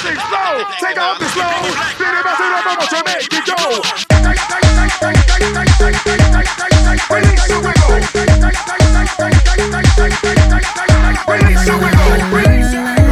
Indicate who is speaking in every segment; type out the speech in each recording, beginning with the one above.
Speaker 1: things slow. Take off the slow. Then it about to make it go. Release the wiggle. Release the wiggle. Release the wiggle.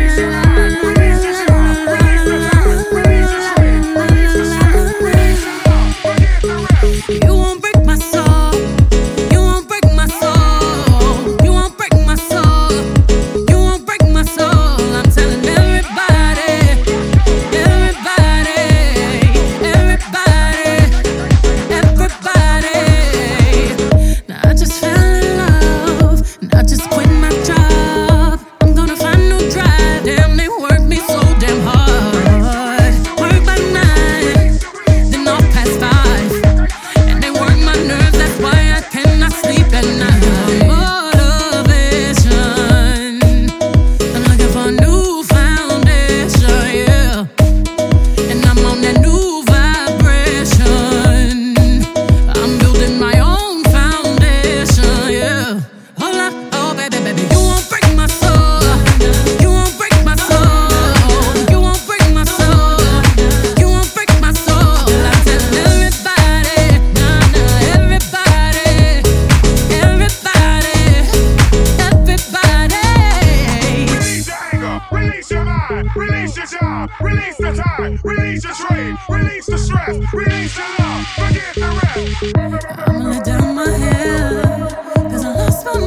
Speaker 1: Release the time, release the strain, release the stress, release the love, forget the rest. I'ma let down my head, cause I lost my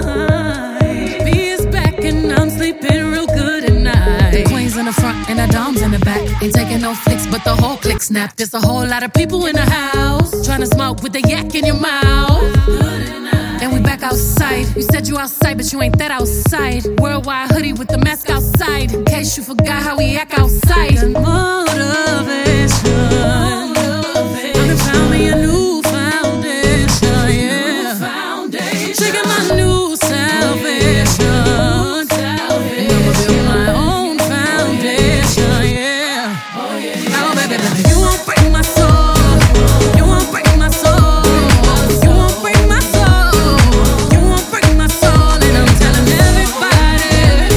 Speaker 1: mind. B is back and I'm sleeping real good at night. The queen's in the front and the dom's in the back. Ain't taking no flicks, but the whole click snap. There's a whole lot of people in the house, trying to smoke with the yak in your mouth. And we back outside. You said you outside, but you ain't that outside. Worldwide hoodie with the mask outside, in case you forgot how we act outside. Motivation. I done found me a new foundation, yeah. Checking my new salvation. And I'ma build my own foundation, yeah. Oh, baby, baby, you won't break my soul. You won't break my soul. You won't break my soul. You won't break my soul. And I'm telling everybody,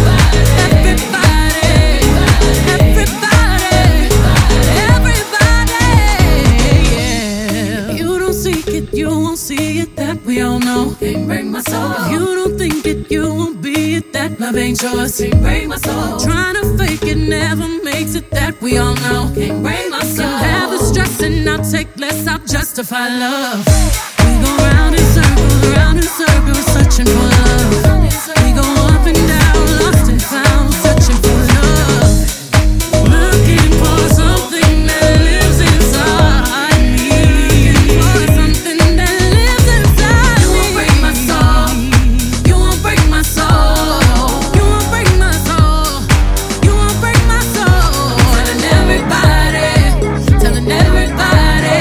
Speaker 1: yeah. You don't seek it, you won't see it, that we all know. Can't break my soul. If you don't think it, you won't be it, that love ain't yours. Can't break my soul. Trying to fake it never makes it, that we all know. Can't break my soul. Can have the stress and I'll take less, I'll justify love. We go round in circles, searching for love. We go up and down, lost and found, searching for love. Looking for something that lives inside me. For something that lives inside me. You won't break my soul. You won't break my soul. You won't break my soul. You won't break my soul. Telling everybody, telling everybody,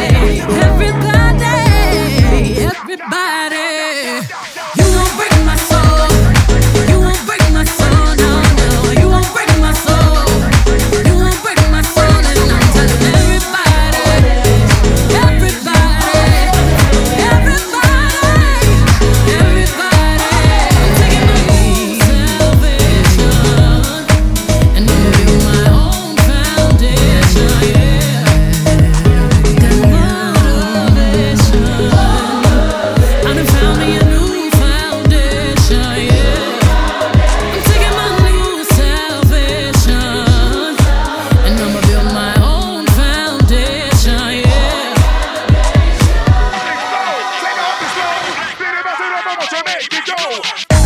Speaker 1: everybody. You won't break my soul. You won't break my soul. No, no. You won't break my soul. You won't break my soul. And I'm telling everybody, everybody, everybody. I'm taking my new salvation, and I'm building my own foundation, yeah. That motivation. I done found me a new foundation, yeah. I'm taking my new salvation, and I'ma build my own foundation, yeah. Take off the slow, then it about to make it go.